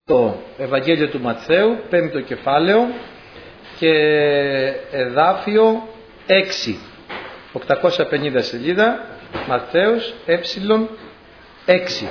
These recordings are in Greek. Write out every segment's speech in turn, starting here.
Το Ευαγγέλιο του Ματθαίου, 5ο κεφάλαιο και εδάφιο 6, 850 σελίδα, Ματθαίος ε6.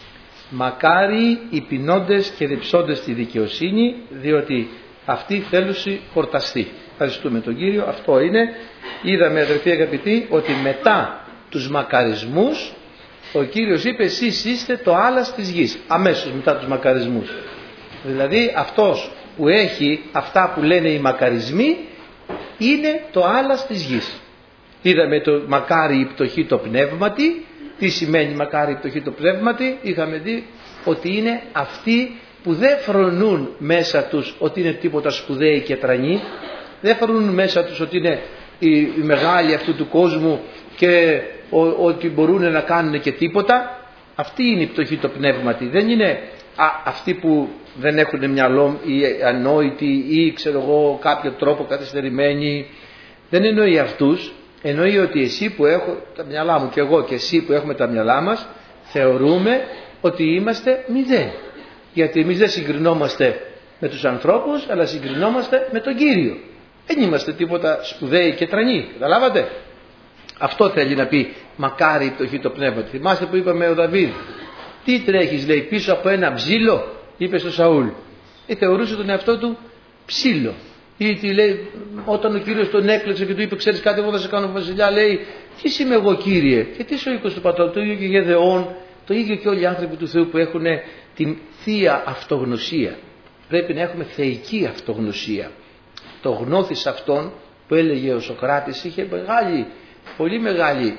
Μακάρι οι πεινώντες και διψώντες στη δικαιοσύνη, διότι αυτοί θέλουσι χορταστεί. Ευχαριστούμε τον Κύριο, αυτό είναι. Είδαμε, αδερφοί αγαπητοί, ότι μετά τους μακαρισμούς ο Κύριος είπε εσείς είστε το άλας της γης, αμέσως μετά τους μακαρισμούς. Δηλαδή αυτός που έχει αυτά που λένε οι μακαρισμοί είναι το άλας της γης. Είδαμε το μακάρι η πτωχή το πνεύματι. Τι σημαίνει μακάρι η πτωχή το πνεύματι? Είχαμε δει ότι είναι αυτοί που δεν φρονούν μέσα τους ότι είναι τίποτα σπουδαίοι και τρανοί, δεν φρονούν μέσα τους ότι είναι οι μεγάλοι αυτού του κόσμου και ότι μπορούν να κάνουν και τίποτα. Αυτή είναι η πτωχή το πνεύματι. Δεν είναι αυτοί που δεν έχουν μυαλό ή ανόητοι ή ξέρω εγώ κάποιο τρόπο καθυστερημένοι. Δεν εννοεί αυτούς. Εννοεί ότι εσύ που έχω τα μυαλά μου και εγώ και εσύ που έχουμε τα μυαλά μας θεωρούμε ότι είμαστε μηδέν. Γιατί εμείς δεν συγκρινόμαστε με τους ανθρώπους, αλλά συγκρινόμαστε με τον Κύριο. Δεν είμαστε τίποτα σπουδαίοι και τρανοί. Καταλάβατε? Αυτό θέλει να πει μακάρι η πτωχή το πνεύμα. Θυμάστε που είπαμε ο Δαβίδ? Τι τρέχεις, λέει, πίσω από ένα ψήλο? Είπε στο Σαούλ. Θεωρούσε τον εαυτό του ψήλο. Ή τι λέει, όταν ο Κύριος τον έκλεψε και του είπε ξέρεις κάτι, εγώ θα σε κάνω βασιλιά, λέει τι είμαι εγώ Κύριε? Και τι ο οίκος του πατρό? Το ίδιο και Γεδεών, το ίδιο και όλοι οι άνθρωποι του Θεού που έχουν την θεία αυτογνωσία. Πρέπει να έχουμε θεϊκή αυτογνωσία. Το γνώθις αυτόν που έλεγε ο Σωκράτης είχε πολύ μεγάλη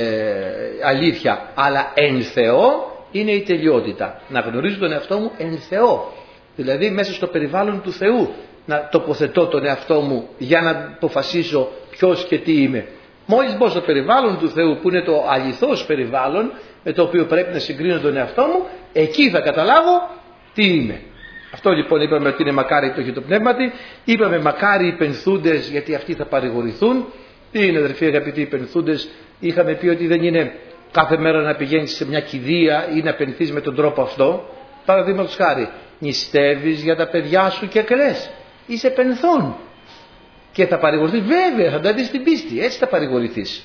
αλήθεια, αλλά εν Θεώ είναι η τελειότητα. Να γνωρίζω τον εαυτό μου εν Θεώ, δηλαδή μέσα στο περιβάλλον του Θεού να τοποθετώ τον εαυτό μου για να αποφασίσω ποιος και τι είμαι. Μόλις μπω στο περιβάλλον του Θεού που είναι το αληθώς περιβάλλον με το οποίο πρέπει να συγκρίνω τον εαυτό μου, εκεί θα καταλάβω τι είμαι. Αυτό λοιπόν είπαμε ότι είναι μακάρι η πτωχή του πνεύματι. Είπαμε μακάρι οι πενθούντες, γιατί αυτοί θα παρηγορηθούν. Τι είναι, αδερφοί αγαπητοί, οι πενθούντες? Είχαμε πει ότι δεν είναι κάθε μέρα να πηγαίνεις σε μια κηδεία ή να πενθείς με τον τρόπο αυτό. Παραδείγματος χάρη, νηστεύεις για τα παιδιά σου και κλαις. Είσαι πενθών. Και θα παρηγορηθείς, βέβαια, θα τα δεις στην πίστη. Έτσι θα παρηγορηθείς.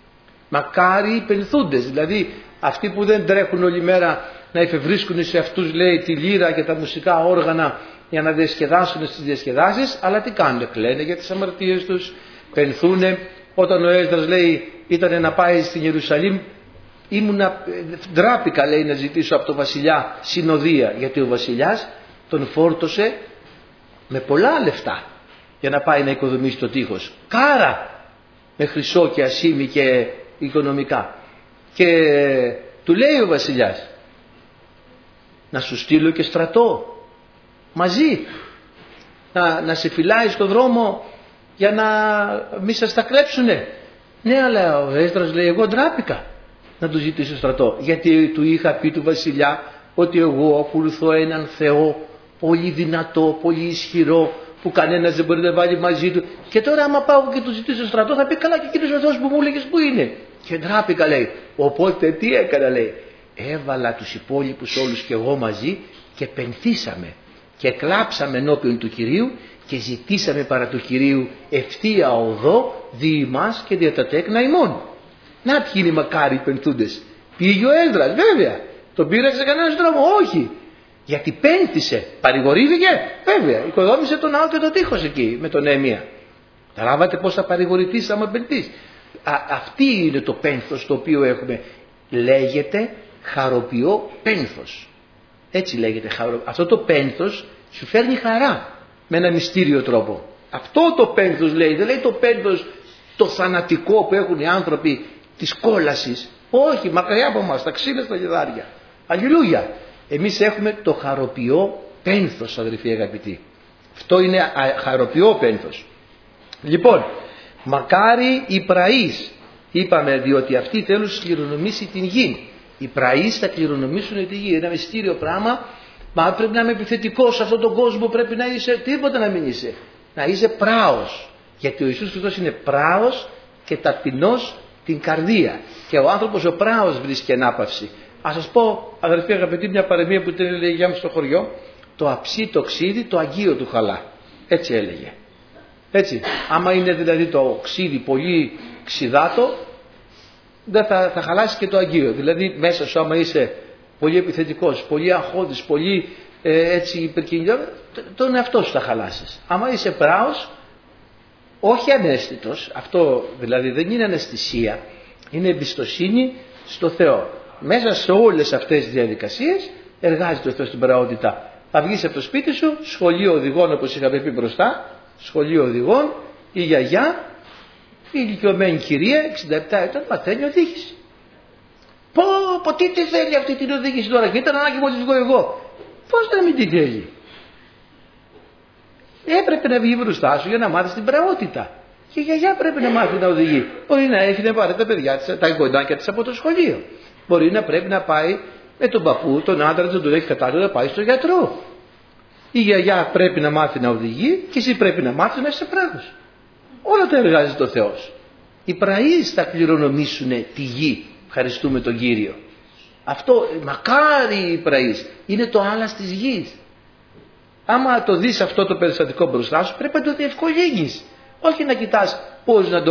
Μακάρι οι πενθούντες, δηλαδή αυτοί που δεν τρέχουν όλη μέρα να εφευρίσκουν σε αυτούς, λέει, τη λύρα και τα μουσικά όργανα για να διασκεδάσουν στις διασκεδάσεις, αλλά τι κάνουν? Κλαίνε για τις αμαρτίες τους, πενθούνε. Όταν ο Έσδρας, λέει, ήταν να πάει στην Ιερουσαλήμ, ντράπηκα, λέει, να ζητήσω από τον βασιλιά συνοδεία, γιατί ο βασιλιάς τον φόρτωσε με πολλά λεφτά για να πάει να οικοδομήσει το τείχος. Κάρα με χρυσό και ασήμι και οικονομικά. Και του λέει ο βασιλιάς, να σου στείλω και στρατό μαζί, να σε φυλάει στον δρόμο για να μην σας τα κλέψουνε. Ναι, αλλά ο Έσδρας, λέει, εγώ ντράπηκα να του ζητήσω στρατό, γιατί του είχα πει του βασιλιά ότι εγώ ακολουθώ έναν Θεό πολύ δυνατό, πολύ ισχυρό, που κανένας δεν μπορεί να βάλει μαζί του, και τώρα άμα πάω και του ζητήσω στρατό θα πει καλά και εκείνος ο Θεός που μου έλεγες που είναι? Και ντράπηκα, λέει. Οπότε τι έκανα, λέει? Έβαλα τους υπόλοιπους όλους και εγώ μαζί και πενθήσαμε και κλάψαμε ενώπιον του Κυρίου και ζητήσαμε παρά του Κυρίου ευθεία οδό δι' ημάς και δια τα τέκνα ημών. Να ποιοι είναι οι μακάρι οι πενθούντες? Πήγε ο Έσδρας, βέβαια. Τον πήραξε σε κανέναν δρόμο? Όχι. Γιατί πένθησε, παρηγορήθηκε, βέβαια. Οικοδόμησε τον ναό και το τείχος εκεί με τον Νεεμία. Καταλάβατε πώς θα παρηγορηθείς άμα πενθείς? Αυτή είναι το πένθος το οποίο έχουμε. Λέγεται χαροποιό πένθος. Έτσι λέγεται. Αυτό το πένθος σου φέρνει χαρά με ένα μυστήριο τρόπο. Αυτό το πένθος λέει. Δεν λέει το πένθος το θανατικό που έχουν οι άνθρωποι της κόλασης. Όχι, μακριά από μας, τα ξύλα στα λιδάρια. Αλληλούια. Εμείς έχουμε το χαροποιό πένθος, αδελφοί αγαπητοί. Αυτό είναι χαροποιό πένθος. Λοιπόν, μακάρι οι πραείς. Είπαμε, διότι αυτοί θέλουν κληρονομήσει την γη. Οι πραείς θα κληρονομήσουν τη γη. Είναι ένα μυστήριο πράγμα. Μα πρέπει να είμαι επιθετικός σε αυτόν τον κόσμο. Πρέπει να είσαι τίποτα, να μην είσαι. Να είσαι πράος. Γιατί ο Ιησούς Χριστός είναι πράος και ταπεινός την καρδία. Και ο άνθρωπος ο πράος βρίσκει ανάπαυση. Ας σας πω, αδερφοί αγαπητοί, μια παροιμία που την έλεγε η γιαγιά μου στο χωριό, το αψί το ξύδι το αγγείο του χαλά. Έτσι έλεγε. Έτσι. Άμα είναι δηλαδή το ξύδι πολύ ξυδάτο, δεν θα χαλάσει και το αγγείο. Δηλαδή μέσα σου άμα είσαι πολύ επιθετικός, πολύ αγχώδης, πολύ έτσι υπερκινητός, τον εαυτό σου θα χαλάσεις. Άμα είσαι πράος, όχι αναίσθητος, αυτό δηλαδή δεν είναι αναισθησία, είναι εμπιστοσύνη στο Θεό. Μέσα σε όλες αυτές τις διαδικασίες εργάζεται ο Θεός στην πραότητα. Θα βγεις από το σπίτι σου, σχολείο οδηγών όπως είχαμε πει μπροστά, σχολείο οδηγών, η γιαγιά, η ηλικιωμένη κυρία, 67 ετών, μαθαίνει οδήγηση. Πω, τι θέλει αυτή την οδήγηση τώρα και ήταν ανάγκη μόλις βγω εγώ. Πώς να μην την θέλει. Έπρεπε να βγει μπροστά σου για να μάθεις την πραότητα. Και η γιαγιά πρέπει να μάθει να οδηγεί. Μπορεί να έχει να πάρει τα παιδιά της, τα εγγονάκια της από το σχολείο. Μπορεί να πρέπει να πάει με τον παππού, τον άντρα της, τον έχει κατάλληλο να πάει στο γιατρό. Η γιαγιά πρέπει να μάθει να οδηγεί και εσύ πρέπει να μάθεις να είσαι πράγος. Όλα τα εργάζεται ο Θεός. Οι πραείς θα κληρονομήσουν τη γη. Ευχαριστούμε τον Κύριο. Αυτό, μακάρι οι πραείς, είναι το άλας της γης. Άμα το δεις αυτό το περιστατικό μπροστά σου, πρέπει να το διευκολύνεις. Όχι να κοιτάς πώς να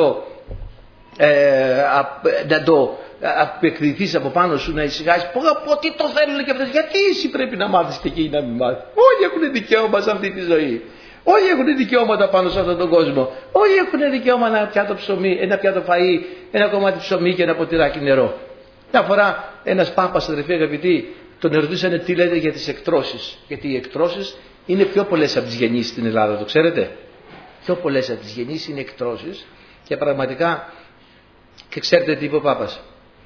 το απεκδηθείς από πάνω σου, να ησυχάσεις. Πω, τι το θέλουν και αυτές. Γιατί εσύ πρέπει να μάθεις και εκείνοι να μην μάθεις. Όλοι έχουν δικαίωμα σε αυτή τη ζωή. Όλοι έχουν δικαιώματα πάνω σε αυτόν τον κόσμο. Όλοι έχουν δικαίωμα ένα πιάτο ψωμί, ένα πιάτο φαΐ, ένα κομμάτι ψωμί και ένα ποτηράκι νερό. Μια φορά ένας πάπας, αδερφοί αγαπητοί, τον ερωτήσανε τι λέτε για τις εκτρώσεις. Γιατί οι εκτρώσεις είναι πιο πολλές από τις γεννήσεις στην Ελλάδα, το ξέρετε. Πιο πολλές από τις γεννήσεις είναι εκτρώσεις και πραγματικά, και ξέρετε τι είπε ο πάπας.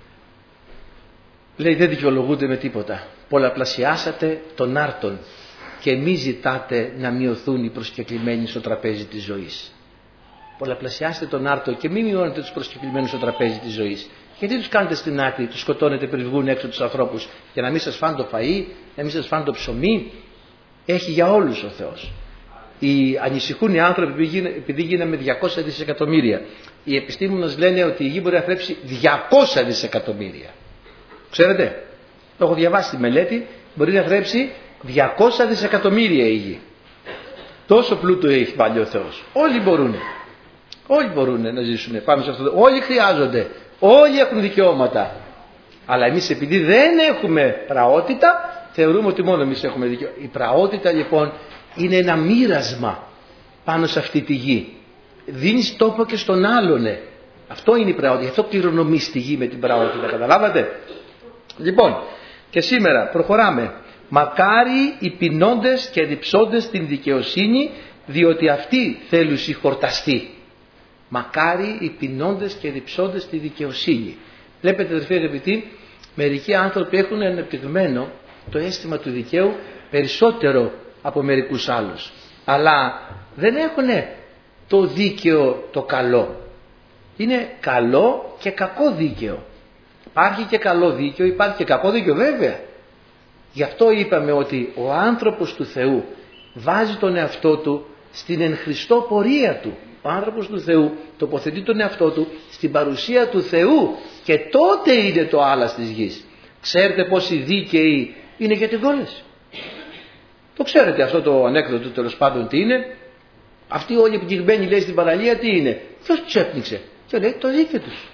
Λέει δεν δικαιολογούνται με τίποτα. Πολλαπλασιάσατε τον άρτον και μη ζητάτε να μειωθούν οι προσκεκλημένοι στο τραπέζι της ζωής. Πολλαπλασιάστε τον άρτο και μη μειώνετε τους προσκεκλημένους στο τραπέζι της ζωής. Γιατί τους κάνετε στην άκρη, τους σκοτώνετε πριν βγουν έξω τους ανθρώπους, για να μην σας φάνε το φαΐ, να μην σας φάνε το ψωμί. Έχει για όλους ο Θεός. Ανησυχούν οι άνθρωποι επειδή γίναμε 200 δισεκατομμύρια. Οι επιστήμονες λένε ότι η γη μπορεί να θρέψει 200 δισεκατομμύρια. Ξέρετε, το έχω διαβάσει στη μελέτη, μπορεί να θρέψει 200 δισεκατομμύρια η γη. Τόσο πλούτο έχει βάλει ο Θεός. Όλοι μπορούν. Όλοι μπορούν να ζήσουν πάνω σε αυτό. Όλοι χρειάζονται. Όλοι έχουν δικαιώματα. Αλλά εμείς επειδή δεν έχουμε πραότητα, θεωρούμε ότι μόνο εμείς έχουμε δικαιώματα. Η πραότητα λοιπόν είναι ένα μοίρασμα πάνω σε αυτή τη γη. Δίνεις τόπο και στον άλλον. Αυτό είναι η πραότητα. Γι' αυτό κληρονομείς τη γη με την πραότητα. Καταλάβατε. Λοιπόν, και σήμερα προχωράμε. Μακάρι οι πεινώντες και διψώντες την δικαιοσύνη, διότι αυτοί θέλουν συγχορταστεί. Μακάρι οι πεινώντες και διψώντες τη δικαιοσύνη. Βλέπετε αδερφοί αγαπητοί, μερικοί άνθρωποι έχουν ανεπτυγμένο το αίσθημα του δικαίου περισσότερο από μερικούς άλλους. Αλλά δεν έχουν το δίκαιο το καλό. Είναι καλό και κακό δίκαιο. Υπάρχει και καλό δίκαιο, υπάρχει και κακό δίκαιο βέβαια. Γι' αυτό είπαμε ότι ο άνθρωπος του Θεού βάζει τον εαυτό του στην εν Χριστώ πορεία του. Ο άνθρωπος του Θεού τοποθετεί τον εαυτό του στην παρουσία του Θεού και τότε είναι το άλας της γης. Ξέρετε πόσοι δίκαιοι είναι για την κόλαση. Το ξέρετε αυτό το ανέκδοτο τέλος πάντων τι είναι. Αυτοί όλοι επιτυγμένοι λέει στην παραλία τι είναι. Ποιος τους έπνιξε. Και λέει το δίκαιο τους.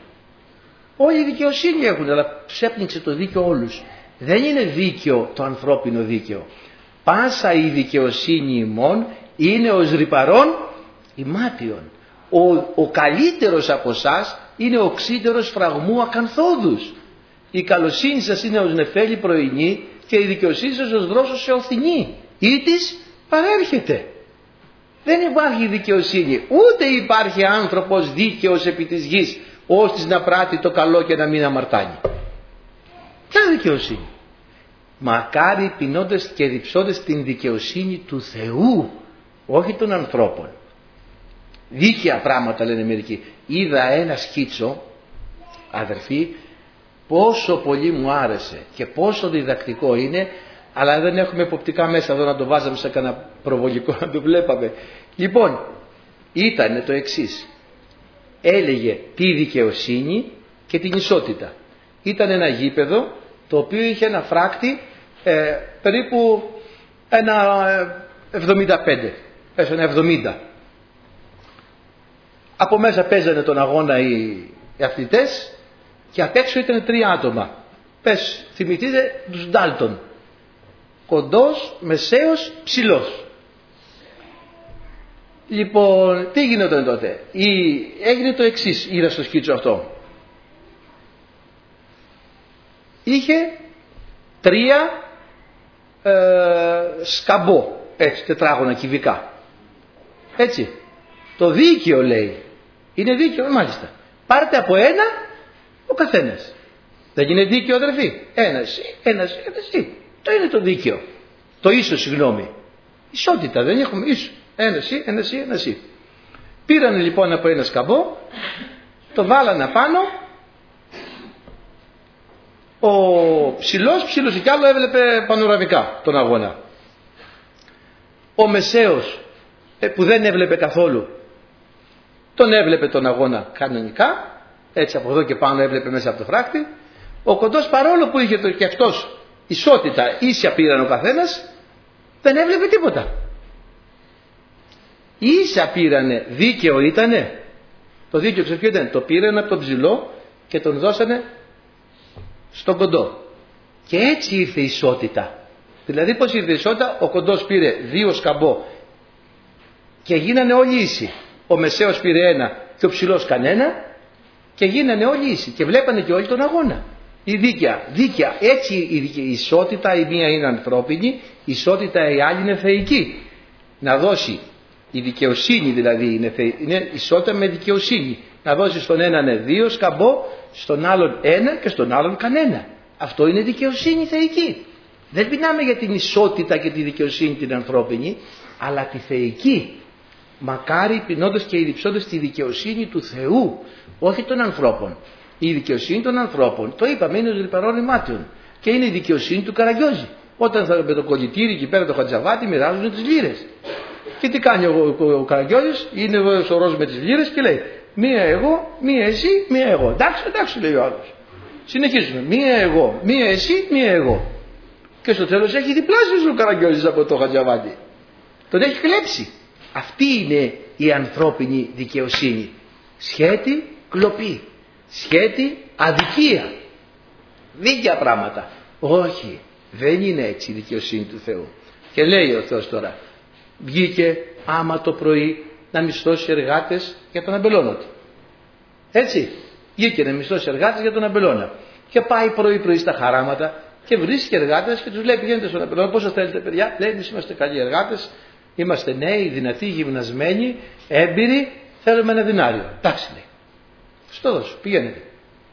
Όλοι δικαιοσύνη έχουν αλλά τους έπνιξε το δίκαιο όλους. Δεν είναι δίκαιο το ανθρώπινο δίκαιο. Πάσα η δικαιοσύνη ημών είναι ως ρυπαρών ημάτιον. Ο καλύτερος από εσάς είναι ο οξύτερος φραγμού ακανθόδους. Η καλοσύνη σας είναι ως νεφέλη πρωινή και η δικαιοσύνη σας ως δρόσος σε οθηνή. Ή της παρέρχεται. Δεν υπάρχει δικαιοσύνη. Ούτε υπάρχει άνθρωπος δίκαιος επί της γης ώστε να πράττει το καλό και να μην αμαρτάνει. Ποια δικαιοσύνη. Μακάρι πεινώντες και διψώντες την δικαιοσύνη του Θεού, όχι των ανθρώπων. Δίκαια πράγματα λένε μερικοί. Είδα ένα σκίτσο, αδερφοί, πόσο πολύ μου άρεσε και πόσο διδακτικό είναι, αλλά δεν έχουμε εποπτικά μέσα εδώ να το βάζαμε σε κανένα προβολικό να το βλέπαμε. Λοιπόν, ήταν το εξής. Έλεγε τη δικαιοσύνη και την ισότητα. Ήταν ένα γήπεδο το οποίο είχε ένα φράκτη περίπου ένα 75, πες ένα 70. Από μέσα παίζανε τον αγώνα οι αθλητές και απ' έξω ήταν 3 άτομα. Πες, θυμηθείτε τους Ντάλτον. Κοντός, μεσαίος, ψηλός. Λοιπόν, τι γινόταν τότε? Έγινε το εξής, είδα στο σκίτσο αυτό. Είχε 3 σκαμπό, έτσι, τετράγωνα κυβικά. Έτσι. Το δίκαιο λέει. Είναι δίκαιο, μάλιστα. Πάρτε από ένα ο καθένας. Δεν είναι δίκαιο, αδερφοί? Ένα εσύ. Το είναι το δίκαιο. Το ίσο, συγγνώμη. Ισότητα, δεν έχουμε ίσο. Ένα εσύ. Πήρανε λοιπόν από ένα σκαμπό, το βάλανε απάνω. Ο ψηλός κι άλλο έβλεπε πανοραμικά τον αγώνα. Ο μεσαίος που δεν έβλεπε καθόλου, τον έβλεπε τον αγώνα κανονικά, έτσι από εδώ και πάνω έβλεπε μέσα από το φράχτη. Ο κοντός, παρόλο που είχε και αυτός ισότητα, ίσια πήραν ο καθένας, δεν έβλεπε τίποτα. Ίσα πήρανε, δίκαιο ήτανε. Το δίκαιο ξέρετε ποιο ήταν? Το πήραν από τον ψηλό και τον δώσανε στον κοντό. Και έτσι ήρθε η ισότητα. Δηλαδή πως ήρθε η ισότητα? Ο κοντός πήρε 2 σκαμπό και γίνανε όλοι ίσοι. Ο μεσαίος πήρε 1 και ο ψηλός κανένα και γίνανε όλοι ίσοι και βλέπανε και όλοι τον αγώνα. Η δίκαια. Έτσι η ισότητα, η μία είναι ανθρώπινη, η ισότητα η άλλη είναι θεϊκή. Να δώσει η δικαιοσύνη, δηλαδή είναι ισότητα με δικαιοσύνη. Να δώσει στον έναν 2 σκαμπό, στον άλλον 1 και στον άλλον κανένα. Αυτό είναι δικαιοσύνη θεϊκή. Δεν μιλάμε για την ισότητα και τη δικαιοσύνη την ανθρώπινη, αλλά τη θεϊκή. Μακάρι πεινώντας και ηρυψώντας τη δικαιοσύνη του Θεού, όχι των ανθρώπων. Η δικαιοσύνη των ανθρώπων, το είπαμε, είναι ως ρηπαρών ρημάτιων. Και είναι η δικαιοσύνη του Καραγκιόζη. Όταν θα με το κολλητήρι εκεί πέρα το Χατζαβάτι μοιράζουν τις λίρες. Και τι κάνει ο Καραγκιόζης? Είναι ο σωρός με τις λίρες και λέει: μία εγώ, μία εσύ, μία εγώ. Εντάξει, λέει ο άλλος. Συνεχίζουμε. Μία εγώ, μία εσύ, μία εγώ. Και στο τέλος έχει διπλάσιος ο Καραγκιόζης από το Χατζαβάτι. Τον έχει κλέψει. Αυτή είναι η ανθρώπινη δικαιοσύνη. Σχέτη κλοπή. Σχέτη αδικία. Δίκαια πράγματα. Όχι, δεν είναι έτσι η δικαιοσύνη του Θεού. Και λέει ο Θεός τώρα: βγήκε άμα το πρωί να μισθώσει εργάτες για τον αμπελώνα του. Έτσι. Βγήκε να μισθώσει εργάτες για τον αμπελώνα. Και πάει πρωί στα χαράματα και βρίσκει εργάτες και τους λέει: πηγαίνετε στον αμπελώνα, πόσο θέλετε παιδιά? Λέει: εμείς είμαστε καλοί εργάτες, είμαστε νέοι, δυνατοί, γυμνασμένοι, έμπειροι, θέλουμε ένα δινάριο. Εντάξει, λέει. Στο δώσω, πηγαίνετε.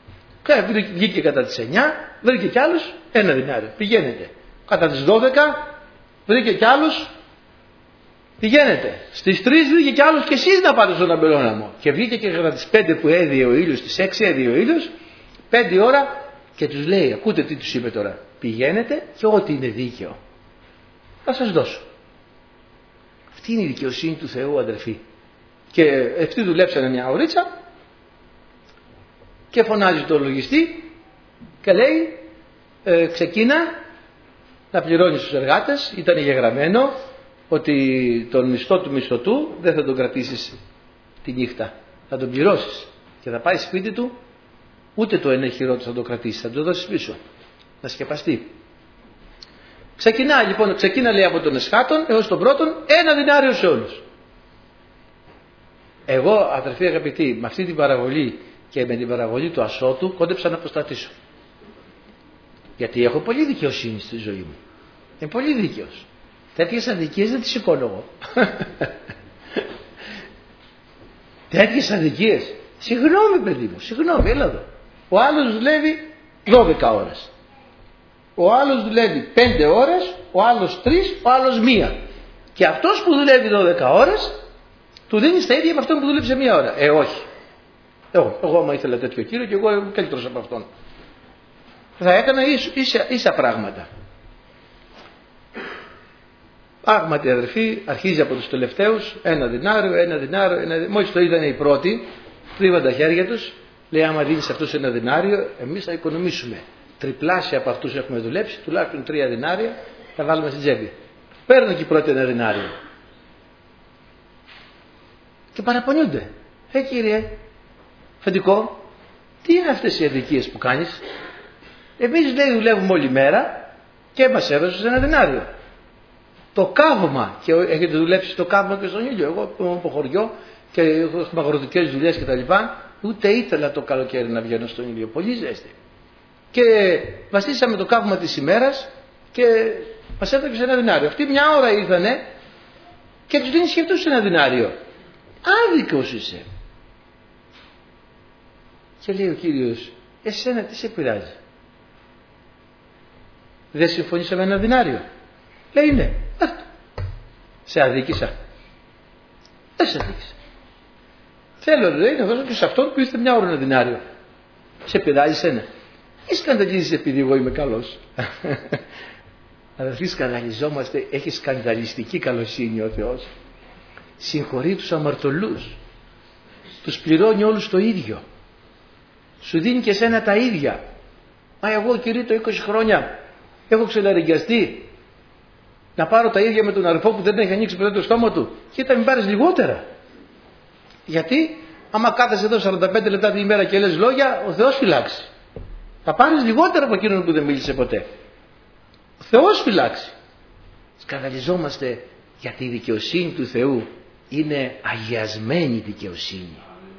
Βγήκε κατά τις 9, βρήκε κι άλλους 1 δινάριο. Πηγαίνετε. Κατά τις 12 βρήκε κι άλλους. Πηγαίνετε. Στις 3 βρήκε κι άλλους και εσείς να πάτε στον αμπελώνα μου. Και βγήκε και κατά τις 5 που έδιε ο ήλιος, στις 6 έδιε ο ήλιος, 5 ώρα και τους λέει: ακούτε τι τους είπε τώρα? Πηγαίνετε και ό,τι είναι δίκαιο θα σας δώσω. Αυτή είναι η δικαιοσύνη του Θεού, αδερφοί. Και αυτοί δουλέψανε μια ωρίτσα και φωνάζει το λογιστή και λέει: ξεκίνα να πληρώνεις τους εργάτες. Ήταν γεγραμμένο ότι τον μισθό του μισθωτού δεν θα τον κρατήσεις τη νύχτα, θα τον πληρώσεις και θα πάει σπίτι του, ούτε το ένα χειρό του θα το κρατήσεις, θα το δώσεις πίσω να σκεπαστεί. Ξεκίνα λέει από τον εσχάτον έως τον πρώτον 1 δινάριο σε όλους. Εγώ, αδερφοί αγαπητοί, με αυτή την παραβολή και με την παραβολή του ασώτου κόντεψα να αποστατήσω. Γιατί έχω πολύ δικαιοσύνη στη ζωή μου. Είμαι πολύ δίκαιος. Τέτοιες αδικίες δεν τις σηκώνω εγώ. Τέτοιες αδικίες. Συγγνώμη παιδί μου, συγγνώμη, έλα εδώ. Ο άλλος δουλεύει 12 ώρες. Ο άλλος δουλεύει 5 ώρες, ο άλλος 3, ο άλλος 1. Και αυτός που δουλεύει 12 ώρες, του δίνει τα ίδια με αυτόν που δούλεψε 1 ώρα. Όχι. Εγώ άμα ήθελα τέτοιο κύριο και εγώ είμαι καλύτερος από αυτόν. Θα έκανα ίσα πράγματα. Πράγματι αδερφοί, αρχίζει από τους τελευταίους, 1 δινάριο. Μόλις το είδανε οι πρώτοι, τρίβαν τα χέρια τους, λέει: άμα δίνεις αυτούς 1 δινάριο, εμείς θα οικονομήσουμε. Τριπλάσια από αυτούς έχουμε δουλέψει, τουλάχιστον 3 δινάρια θα βάλουμε στην τσέπη. παίρνουν και οι πρώτοι ένα δινάριο. Και παραπονιούνται. Κύριε αφεντικό, τι είναι αυτές οι αδικίες που κάνεις? Εμείς, λέει, δουλεύουμε όλη μέρα και μας έδωσες ένα δινάριο. Το καύμα, και έχετε δουλέψει το καύμα και στον ήλιο. Εγώ που είμαι από χωριό και έχω αγροτικές δουλειές κτλ. Ούτε ήθελα το καλοκαίρι να βγαίνω στον ήλιο. Πολύ ζέστη. Και βασίσαμε το καύμα της ημέρας και μας έδωσε ένα δινάριο. Αυτοί μια ώρα ήρθανε και τους δίνει σκεφτούς ένα δινάριο. Άδικος είσαι. Και λέει ο Κύριος, εσένα τι σε πειράζει? Δεν συμφωνήσαμε ένα δινάριο? Λέει ναι. Σε αδίκησα? Δεν σε αδίκησα. Θέλω, λέει, να δώσω και σε αυτόν που ήρθε μια ώρα ένα δινάριο. Σε πειράζει σένα? Ή σκανδαλίζεις επειδή εγώ είμαι καλός? Αδελφοί, σκανδαλιζόμαστε. Έχει σκανδαλιστική καλοσύνη ο Θεός. Συγχωρεί τους αμαρτωλούς. Τους πληρώνει όλους το ίδιο. Σου δίνει και εσένα τα ίδια. Μα εγώ, Κύριε, το 20 χρόνια έχω ξεναρεγκιαστεί να πάρω τα ίδια με τον αδελφό που δεν έχει ανοίξει ποτέ το στόμα του. Κοίτα, μην πάρεις λιγότερα. Γιατί άμα κάθεσαι εδώ 45 λεπτά την ημέρα και λες λόγια, ο Θεός φυλάξει. Θα πάρεις λιγότερα από εκείνον που δεν μίλησε ποτέ. Ο Θεός φυλάξει. Σκανδαλιζόμαστε γιατί η δικαιοσύνη του Θεού είναι αγιασμένη δικαιοσύνη.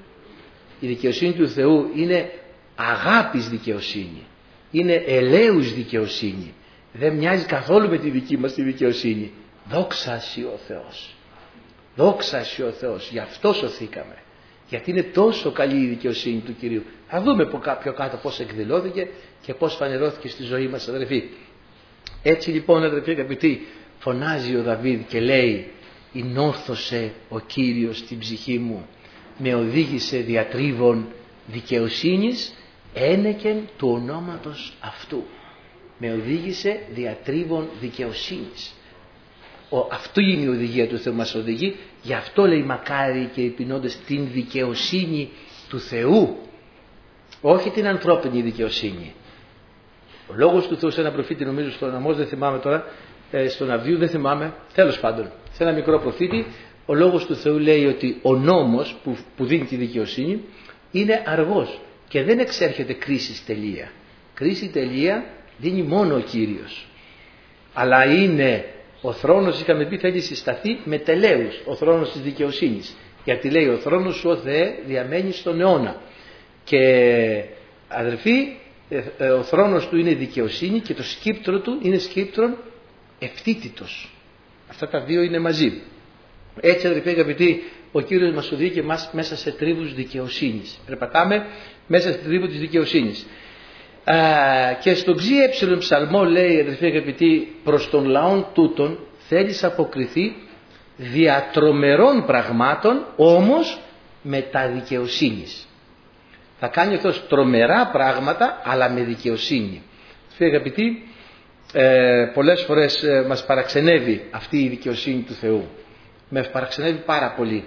Η δικαιοσύνη του Θεού είναι αγάπης δικαιοσύνη. Είναι ελέους δικαιοσύνη. Δεν μοιάζει καθόλου με τη δική μας τη δικαιοσύνη. Δόξα σοι ο Θεός. Δόξα σοι ο Θεός. Γι' αυτό σωθήκαμε. Γιατί είναι τόσο καλή η δικαιοσύνη του Κυρίου. Θα δούμε πιο κάτω πώς εκδηλώθηκε και πώς φανερώθηκε στη ζωή μας, αδερφοί. Έτσι λοιπόν, αδερφοί αγαπητοί, φωνάζει ο Δαβίδ και λέει, «Ενόρθωσε ο Κύριος στην ψυχή μου, με οδήγησε διατρίβων δικαιοσύνης ένεκεν του ονόματος αυτού». Με οδήγησε διατρίβων δικαιοσύνης. Αυτό είναι η οδηγία του Θεού, μας οδηγεί. Γι' αυτό λέει μακάρι και οι πεινώντες την δικαιοσύνη του Θεού, όχι την ανθρώπινη δικαιοσύνη. Ο λόγος του Θεού σε ένα προφήτη, νομίζω στον Αμώς, δεν θυμάμαι τώρα, στον Αβδίου δεν θυμάμαι, τέλος πάντων, σε ένα μικρό προφήτη, ο λόγος του Θεού λέει ότι ο νόμος που δίνει τη δικαιοσύνη είναι αργός και δεν εξέρχεται κρίση τελεία. Κρίση τελεία δίνει μόνο ο Κύριος. Αλλά είναι ο θρόνος, είχαμε πει, θέλει συσταθεί με τελέους, ο θρόνος της δικαιοσύνης. Γιατί λέει, ο θρόνος σου, ο Θεέ, διαμένει στον αιώνα. Και αδερφοί, ο θρόνος του είναι δικαιοσύνη και το σκύπτρο του είναι σκύπτρον ευθύτητος. Αυτά τα δύο είναι μαζί. Έτσι, αδερφοί αγαπητοί, ο Κύριος μας οδηγεί και εμάς μέσα σε τρίβους δικαιοσύνης. Περπατάμε μέσα σε τρίβου της δικαιοσύνης. Και στον ξύε ψαλμό λέει, αδερφοί αγαπητοί, προς τον λαόν τούτον θέλεις αποκριθεί διατρομερών πραγμάτων, όμως με τα δικαιοσύνης. Θα κάνει ο Θεός τρομερά πράγματα, αλλά με δικαιοσύνη. Αδερφοί αγαπητοί, πολλές φορές μας παραξενεύει αυτή η δικαιοσύνη του Θεού. Με παραξενεύει πάρα πολύ.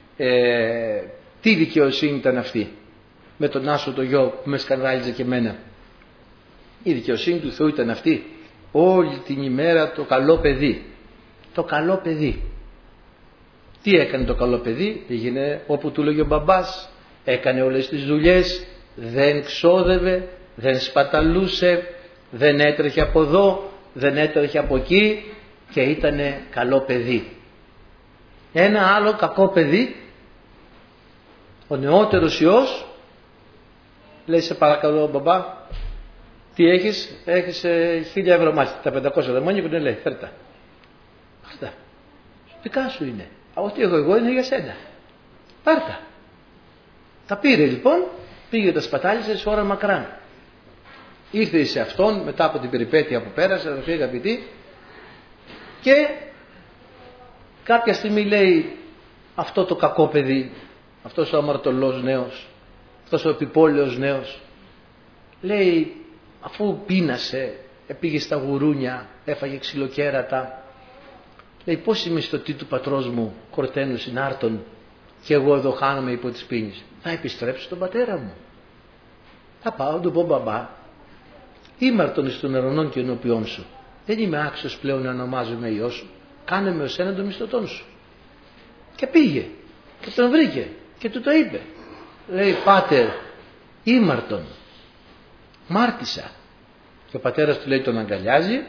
Τι δικαιοσύνη ήταν αυτή με τον Άσο το γιο που με σκανδάλιζε και εμένα? Η δικαιοσύνη του Θεού ήταν αυτή. Όλη την ημέρα το καλό παιδί. Το καλό παιδί. Τι έκανε το καλό παιδί? Πήγαινε όπου του λέγει ο μπαμπάς. Έκανε όλες τις δουλειές. Δεν ξόδευε. Δεν σπαταλούσε. Δεν έτρεχε από εδώ. Δεν έτρεχε από εκεί. Και ήτανε καλό παιδί. Ένα άλλο κακό παιδί, ο νεότερος ιός, λέει, σε παρακαλώ μπαμπά, τι έχεις? Έχεις 1.000 ευρώ μάθη, τα 500 δαιμόνια, που λέει, φέρτα. Αυτά. Δικά σου είναι. Ό,τι έχω εγώ είναι για σένα. Πάρτα. Τα πήρε λοιπόν, πήγε, τα σπατάλησε σε ώρα μακράν. Ήρθε σε αυτόν μετά από την περιπέτεια που πέρασε, αδελφοί αγαπητοί, και κάποια στιγμή λέει, αυτό το κακό παιδί, αυτός ο αμαρτωλός νέος, αυτός ο επιπόλαιος νέος, λέει, αφού πείνασε, πήγε στα γουρούνια, έφαγε ξυλοκέρατα, λέει, πόσοι μισθωτοί του πατρός μου κορταίνουν συνάρτων και εγώ εδώ χάνομαι υπό τις πίνης? Θα επιστρέψω στον πατέρα μου. Θα πάω να του πω, μπαμπά, ήμαρτον εις των ουρανών και ενώπιόν σου. Δεν είμαι άξιος πλέον να ονομάζομαι Υιός σου. κάνε με ως έναν των μισθωτών σου. Και πήγε και τον βρήκε και του το είπε. Λέει, πάτερ, ήμαρτον, μάρτησα. Και ο πατέρας του λέει, τον αγκαλιάζει,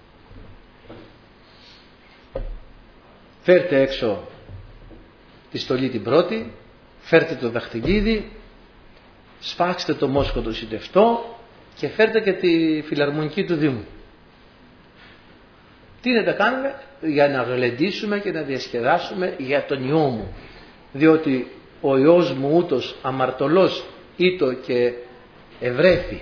φέρτε έξω τη στολή την πρώτη, φέρτε το δαχτυλίδι, σφάξτε το μόσχο το σιτευτό και φέρτε και τη φιλαρμονική του Δήμου. Τι να τα κάνουμε? Για να γλεντήσουμε και να διασκεδάσουμε για τον Υιό μου, διότι ο Υιός μου ούτως αμαρτωλός ήτο και ευρέθη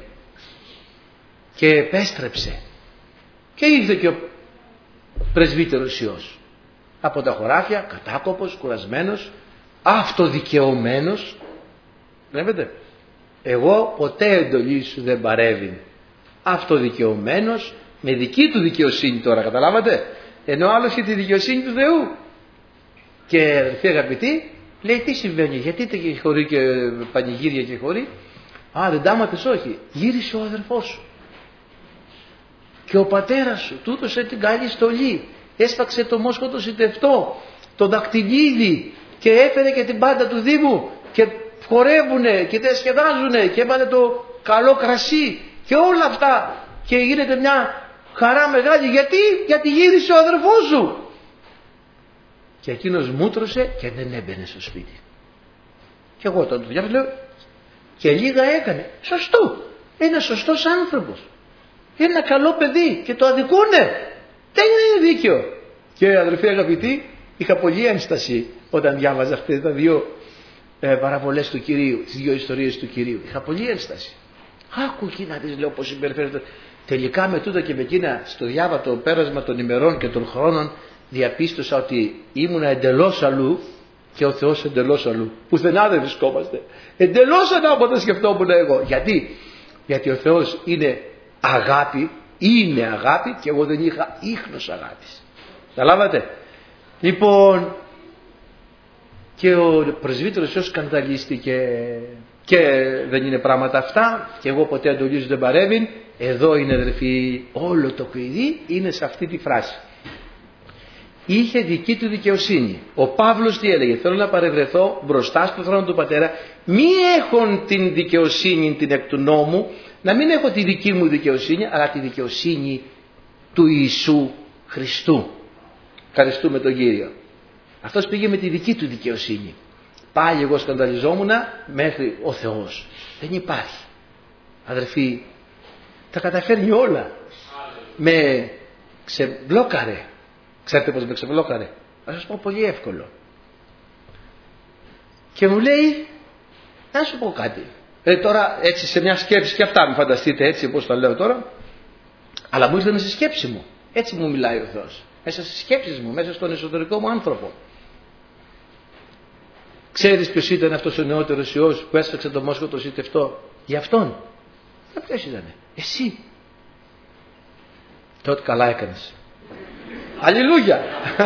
και επέστρεψε και ήρθε και ο πρεσβύτερος Υιός από τα χωράφια, κατάκοπος, κουρασμένος, αυτοδικαιωμένος. Βλέπετε, εγώ ποτέ εντολή σου δεν παρέβην. Αυτοδικαιωμένος, με δική του δικαιοσύνη τώρα, καταλάβατε, ενώ άλλος είχε τη δικαιοσύνη του Θεού. Και αδερφοί αγαπητοί, λέει, τι συμβαίνει, γιατί είτε χωρεί και πανηγύρια και χωρεί? Α, δεν τάματες? Όχι, γύρισε ο αδερφός σου και ο πατέρας σου του έδωσε την καλή στολή, έσφαξε το μόσχο το σιτευτό, το δακτυλίδι και έφερε και την πάντα του Δήμου και χορεύουνε και διασκεδάζουνε και έβαλε το καλό κρασί και όλα αυτά και γίνεται μια χαρά μεγάλη. Γιατί γύρισε ο αδερφός σου. Και εκείνος μούτρωσε και δεν έμπαινε στο σπίτι. Και εγώ όταν του διάβασα, και λίγα έκανε. Σωστό. Είναι σωστός άνθρωπος. Είναι ένα καλό παιδί και το αδικούνε. Δεν είναι δίκαιο. Και αδερφοί αγαπητοί, είχα πολλή ένσταση όταν διάβαζα αυτές τα δύο παραβολές του Κυρίου, τις δύο ιστορίες του Κυρίου. Είχα πολλή ένσταση. Άκου εκεί να δεις, λέω, πως συμπεριφέρεται. Τελικά με τούτα και με εκείνα στο διάβατο πέρασμα των ημερών και των χρόνων διαπίστωσα ότι ήμουνα εντελώς αλλού και ο Θεός εντελώς αλλού. Πουθενά δεν βρισκόμαστε. Εντελώς ανάποδα σκεφτόμουν εγώ. Γιατί ο Θεός είναι αγάπη, και εγώ δεν είχα ίχνος αγάπης. Καταλάβατε? Λοιπόν, και ο πρεσβύτερος Υιός σκανδαλίστηκε και δεν είναι πράγματα αυτά και εγώ ποτέ εντολής δεν παρέβην. Εδώ είναι, αδερφοί, όλο το κλειδί είναι σε αυτή τη φράση. Είχε δική του δικαιοσύνη. Ο Παύλος τι έλεγε? Θέλω να παρευρεθώ μπροστά στο θρόνο του Πατέρα, μη έχον την δικαιοσύνη την εκ του νόμου, να μην έχω τη δική μου δικαιοσύνη, αλλά τη δικαιοσύνη του Ιησού Χριστού. Ευχαριστούμε τον Κύριο. Αυτός πήγε με τη δική του δικαιοσύνη. Πάλι εγώ σκανδαλιζόμουν μέχρι ο Θεός. Δεν υπάρχει. Αδερφοί, τα καταφέρνει όλα. Με ξεμπλόκαρε. Ξέρετε πως με ξεμπλόκαρε? Θα σας πω πολύ εύκολο. Και μου λέει, να σου πω κάτι. Τώρα έτσι σε μια σκέψη και αυτά, μην φανταστείτε έτσι όπως τα λέω τώρα. Αλλά μου ήρθε στη σκέψη μου. Έτσι μου μιλάει ο Θεός. Μέσα στις σκέψεις μου, μέσα στον εσωτερικό μου άνθρωπο. Ξέρεις ποιος ήταν αυτός ο νεότερος Υιός που έσφαξε το μόσχο το σιτευτό? Για αυτόν. Ποιος ήτανε? Εσύ. Τότε καλά έκανες. Αλληλούια.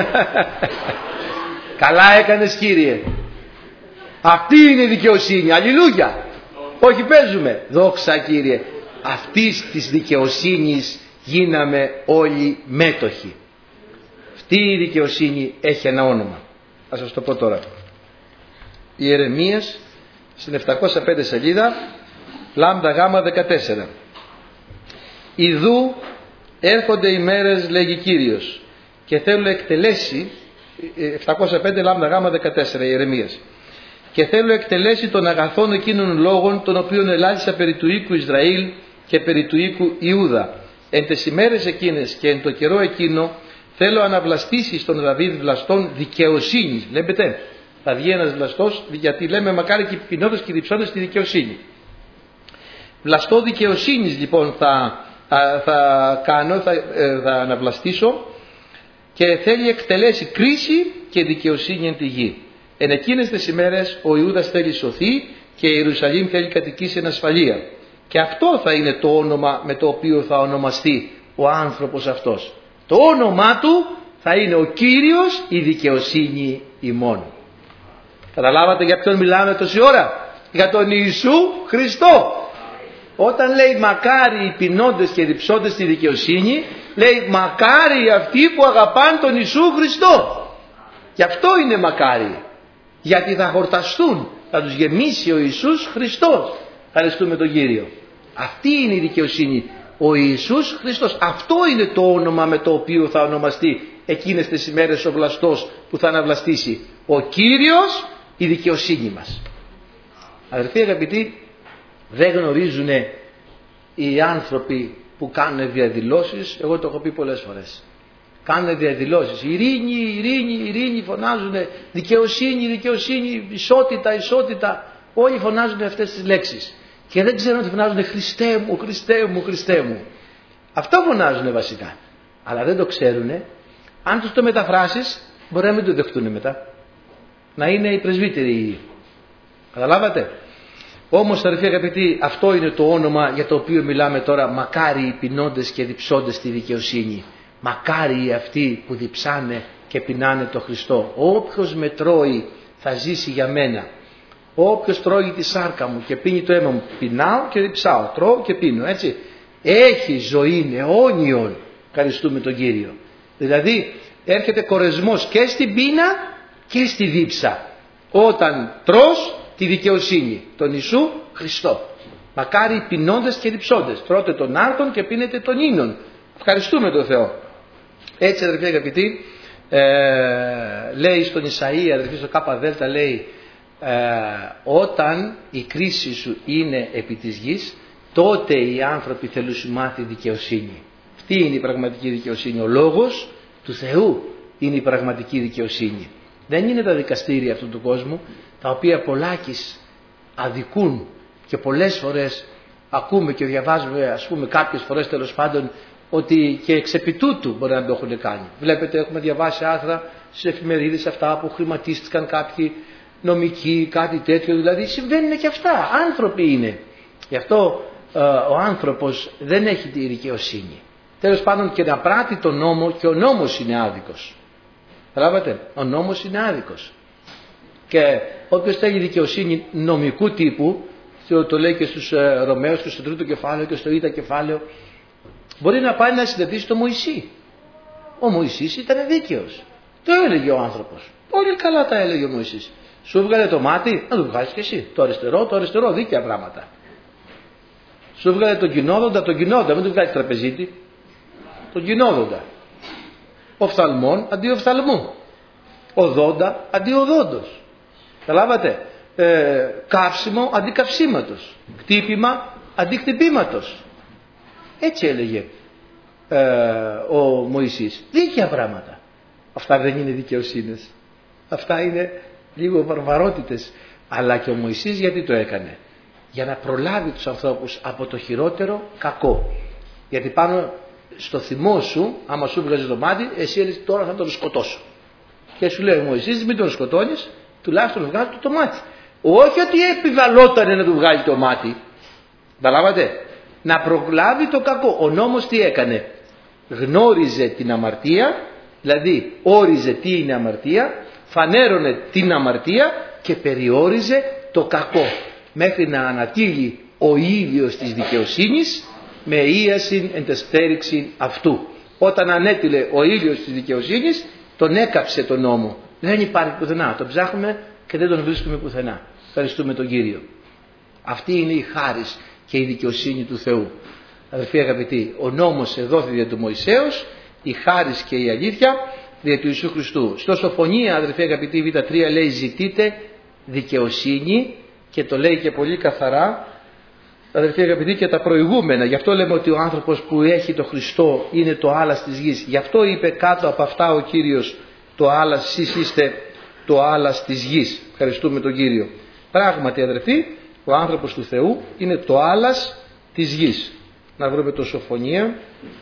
Καλά έκανες, Κύριε. Αυτή είναι η δικαιοσύνη. Αλληλούια. Όχι παίζουμε. Δόξα, Κύριε. Αυτής της δικαιοσύνης γίναμε όλοι μέτοχοι. Αυτή η δικαιοσύνη έχει ένα όνομα. Θα σας το πω τώρα. Ιερεμίας στην 705 σελίδα, λάμδα γάμα 14. Ιδού έρχονται οι μέρες, λέγει Κύριος, και θέλω εκτελέσει, 705 λάμδα γάμα 14 Ιερεμίας, και θέλω εκτελέσει των αγαθών εκείνων λόγων των οποίων ελάλησα περί του οίκου Ισραήλ και περί του οίκου Ιούδα. Εν τες ημέρες εκείνες και εν το καιρό εκείνο θέλω αναβλαστήσει στον Δαβίδ βλαστών δικαιοσύνης. Βλέπετε, θα βγει ένας βλαστός, γιατί λέμε μακάρι και οι ποινώντες και οι διψώντες στη δικαιοσύνη. Βλαστό δικαιοσύνης λοιπόν θα κάνω, θα αναβλαστήσω, και θέλει εκτελέσει κρίση και δικαιοσύνη εν τη γη. Εν εκείνες τις ημέρες ο Ιούδας θέλει σωθεί και η Ιερουσαλήμ θέλει κατοικήσει εν ασφαλεία. Και αυτό θα είναι το όνομα με το οποίο θα ονομαστεί ο άνθρωπος αυτός. Το όνομά του θα είναι ο Κύριος η δικαιοσύνη ημών. Καταλάβατε για ποιον μιλάμε τόση ώρα? Για τον Ιησού Χριστό. Όταν λέει μακάρι οι ποινώντες και διψώντες στη δικαιοσύνη, Λέει μακάρι αυτοί που αγαπάνε τον Ιησού Χριστό. Γι' αυτό είναι μακάρι. Γιατί θα χορταστούν, θα τους γεμίσει ο Ιησούς Χριστός. Ευχαριστούμε τον Κύριο. Αυτή είναι η δικαιοσύνη. Ο Ιησούς Χριστός. Αυτό είναι το όνομα με το οποίο θα ονομαστεί εκείνες τις ημέρες ο βλαστός που θα αναβλαστήσει. Ο Κύριος, η δικαιοσύνη μας. Αδερφοί αγαπητοί, δεν γνωρίζουν οι άνθρωποι που κάνουν διαδηλώσεις. Εγώ το έχω πει πολλές φορές. Κάνουν διαδηλώσεις. Ειρήνη, ειρήνη, ειρήνη, φωνάζουν. Δικαιοσύνη, δικαιοσύνη, ισότητα, ισότητα. Όλοι φωνάζουν αυτές τις λέξεις. Και δεν ξέρουν ότι φωνάζουν Χριστέ μου, Χριστέ μου, Χριστέ μου. Αυτό φωνάζουν βασικά. Αλλά δεν το ξέρουν. Αν τους το μεταφράσεις, μπορεί να μην το δεχτούν μετά. Να είναι οι πρεσβύτεροι. Καταλάβατε. Όμως αδερφοί αγαπητοί, αυτό είναι το όνομα για το οποίο μιλάμε τώρα. Μακάρι οι πεινώντες και διψώντες στη δικαιοσύνη. Μακάρι αυτοί που διψάνε και πεινάνε το Χριστό. Όποιος με τρώει θα ζήσει για μένα. Όποιος τρώει τη σάρκα μου και πίνει το αίμα μου, πεινάω και διψάω, τρώω και πίνω, έτσι. Έχει ζωή αιώνιον. Ευχαριστούμε τον Κύριο. Δηλαδή έρχεται κορεσμός και στην πείνα και στη δίψα. Όταν τρως τη δικαιοσύνη, τον Ιησού Χριστό. Μακάρι οι πεινώντες και διψώντες. Τρώτε τον άρτον και πίνετε τον ίνον. Ευχαριστούμε τον Θεό. Έτσι αδερφοί αγαπητοί, λέει στον Ισαΐα, αδερφοί στο ΚΔ λέει, όταν η κρίση σου είναι επί της γης, τότε οι άνθρωποι θέλουν σου μάθει δικαιοσύνη. Αυτή είναι η πραγματική δικαιοσύνη. Ο λόγος του Θεού είναι η πραγματική δικαιοσύνη. Δεν είναι τα δικαστήρια αυτού του κόσμου, τα οποία πολλάκις αδικούν και πολλές φορές ακούμε και διαβάζουμε, ας πούμε κάποιες φορές τέλος πάντων, ότι και εξ επί τούτου μπορεί να το έχουν κάνει. Βλέπετε, έχουμε διαβάσει άρθρα στις εφημερίδες αυτά που χρηματίστηκαν κάποιοι νομικοί, κάτι τέτοιο, δηλαδή συμβαίνουν και αυτά. Άνθρωποι είναι. Γι' αυτό ο άνθρωπος δεν έχει τη δικαιοσύνη. Τέλος πάντων και να πράττει τον νόμο, και ο νόμος είναι άδικος. Καταλάβατε, ο νόμος είναι άδικος. Και όποιος θέλει δικαιοσύνη νομικού τύπου, το λέει και στους Ρωμαίους και στο 3ο κεφάλαιο και στο Ήτα κεφάλαιο, μπορεί να πάει να συνδεθήσει το Μωυσή. Ο Μωυσής ήταν δίκαιος. Το έλεγε ο άνθρωπος. Πολύ καλά τα έλεγε ο Μωυσής. Σου βγάλε το μάτι, να το βγάλεις και εσύ. Το αριστερό, δίκαια πράγματα. Σου βγάλε τον κοινόδοντα, μην του βγάλεις τραπεζίτη. Τον κοινόδοντα. Οφθαλμόν αντί οφθαλμού. Οδόντα αντί οδόντος. Καταλάβατε. Καύσιμο αντί καυσίματος. Χτύπημα αντί χτυπήματος. Έτσι έλεγε ο Μωυσής. Δίκαια πράγματα. Αυτά δεν είναι δικαιοσύνες. Αυτά είναι λίγο βαρβαρότητες. Αλλά και ο Μωυσής γιατί το έκανε? Για να προλάβει τους ανθρώπους από το χειρότερο κακό. Γιατί πάνω στο θυμό σου, άμα σου βγάζει το μάτι, εσύ έλεγες τώρα θα τον σκοτώσω. Και σου λέει ο Μωυσής, μην τον σκοτώνεις, τουλάχιστον βγάζει το μάτι. Όχι ότι επιβαλόταν να του βγάλει το μάτι. Καταλάβατε. Να προλάβει το κακό. Ο νόμος τι έκανε? Γνώριζε την αμαρτία, δηλαδή όριζε τι είναι αμαρτία, φανέρωνε την αμαρτία και περιόριζε το κακό. Μέχρι να ανατείλει ο ήλιος της δικαιοσύνης με ίασιν εντεστέριξιν αυτού. Όταν ανέτειλε ο ήλιος της δικαιοσύνης, τον έκαψε τον νόμο. Δεν υπάρχει πουθενά. Τον ψάχνουμε και δεν τον βρίσκουμε πουθενά. Ευχαριστούμε τον Κύριο. Αυτή είναι η χάρις και η δικαιοσύνη του Θεού. Αδελφοί αγαπητοί, ο νόμος εδόθη δια του Μωυσέως, η χάρις και η αλήθεια δια του Ιησού Χριστού. Στο Σοφονία, αδελφοί αγαπητοί, Β3 λέει ζητείτε δικαιοσύνη και το λέει και πολύ καθαρά, αδελφοί αγαπητοί, και τα προηγούμενα. Γι' αυτό λέμε ότι ο άνθρωπος που έχει το Χριστό είναι το άλας της γης. Γι' αυτό είπε κάτω από αυτά ο Κύριος, το άλας, εσείς είστε το άλας της γης. Ευχαριστούμε τον Κύριο. Πράγματι αδελφοί, ο άνθρωπος του Θεού είναι το άλας της γης. Να βρούμε το Σοφονία.